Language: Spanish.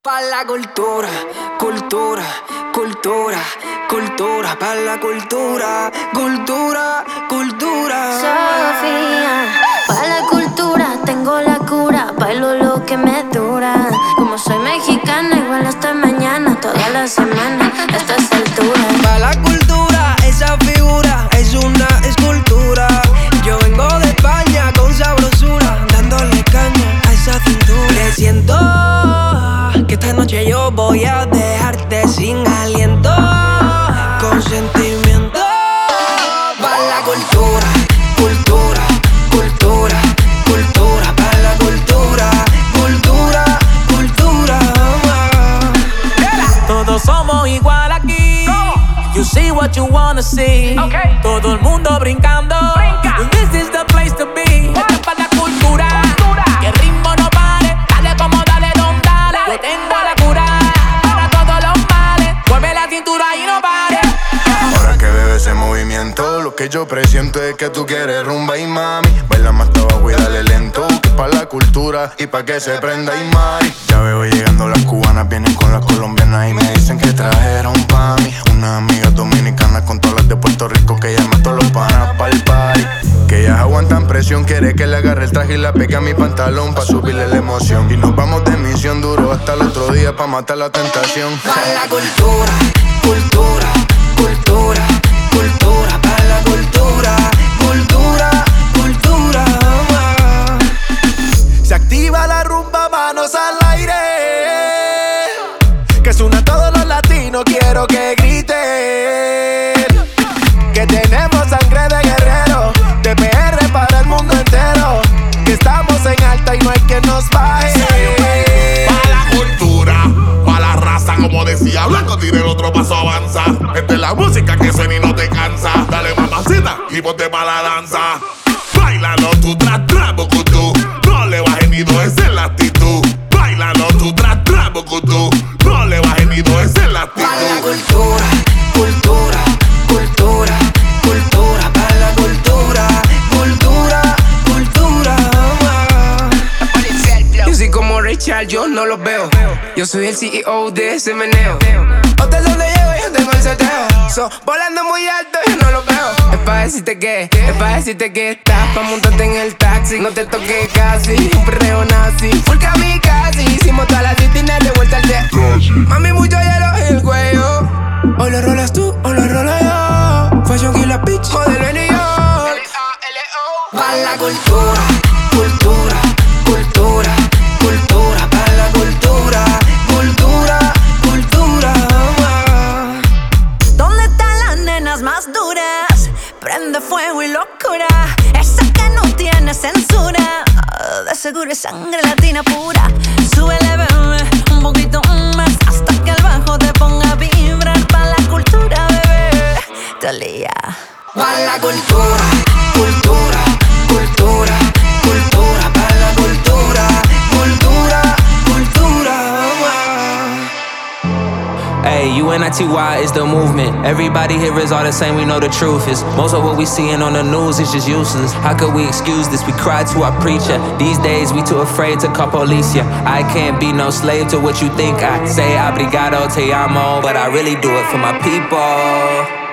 Pa' la cultura, cultura, cultura, cultura, pa' la cultura, cultura, cultura. Sofía, pa' la cultura tengo la cura, bailo lo que me dura. Como soy mexicana, igual hasta mañana, toda la semana, a estas alturas. Pa' la cultura, esa figura es una escultura. Yo vengo de España con sabrosura, dándole caña a esa cintura. Le siento que esta noche yo voy a dejarte sin aliento, con sentimiento. Pa' la cultura, cultura, cultura, cultura. Pa' la cultura, cultura, cultura. Todos somos igual aquí. You see what you wanna see. Todo el mundo brincando. This is the place to be. Esto es para la cultura. Que el ritmo no pare. Dale como dale, don dale. Yo tengo la cura para todos los males. Mueve la cintura y no pare. Ahora que bebe ese movimiento, lo que yo presiento es que tú quieres rumba y mami. Baila más abajo y dale lento, que pa' la cultura y pa' que se prenda y mari. Ya veo llegando las cubanas, vienen con las colombianas y me dicen que trajeron pa' mí unas amigas dominicanas con todas las de Puerto Rico que llaman todos los panas pa'l party. Que ellas aguantan presión, quiere que le agarre el traje y la pegue a mi pantalón pa' subirle la emoción. Y nos vamos de misión duro hasta el otro día pa' matar la tentación. Pa' la cultura, cultura, cultura, cultura. Pa' la cultura, cultura, cultura. Se activa la rumba, manos al aire. Que suena todos los latinos, quiero que griten. Que tenemos sangre de guerrero, de PR para el mundo entero. Que estamos en alta y no hay quien nos baje. Pa' la cultura, pa' la raza, como decía Blanco, tire el otro paso, avanza. Esta es la música que suena y no te cansa. Dale mamacita y ponte pa' la danza. Bailalo tú, tra, tra, bucutú. No le bajes ni dos, esa es la actitud. Bailalo tú, tra, tra, bucutú. No le bajes ni dos, esa es la actitud. Pa' la cultura, cultura, cultura, cultura. Pa' la cultura, cultura, cultura. Yo soy como Richard, yo no los veo. Yo soy el CEO de ese meneo. Hotel donde llego, yo tengo el seteo. Volando muy alto, yo no los veo. Es pa' decirte que, estás pa' montarte en el taxi. No te toques casi, un perreo nazi. Full kamikaze, hicimos todas las disciplinas de vuelta al jet. Mami, mucho hielo en el cuello. Hoy lo rolas tú, hoy lo rolo yo. Fashion Killer Bitch, modelo en New York. Pa' la cultura, cultura, cultura, cultura. Pa' la cultura, cultura, cultura. ¿Dónde están las nenas más duras? Prende fuego y locura. Esa que no tiene censura. De seguro es sangre latina pura. Súbele, bebé, un poquito más, hasta que el bajo te ponga a vibrar. Pa' la cultura, bebé, Talía. Pa' la cultura, cultura, cultura, cultura. Pa' la cultura, cultura, cultura. Hey, UNITY is the movement. Everybody here is all the same, we know the truth is most of what we seeing on the news is just useless. How could we excuse this? We cry to our preacher. These days we too afraid to call police, yeah. I can't be no slave to what you think I say. Obrigado, te amo, but I really do it for my people.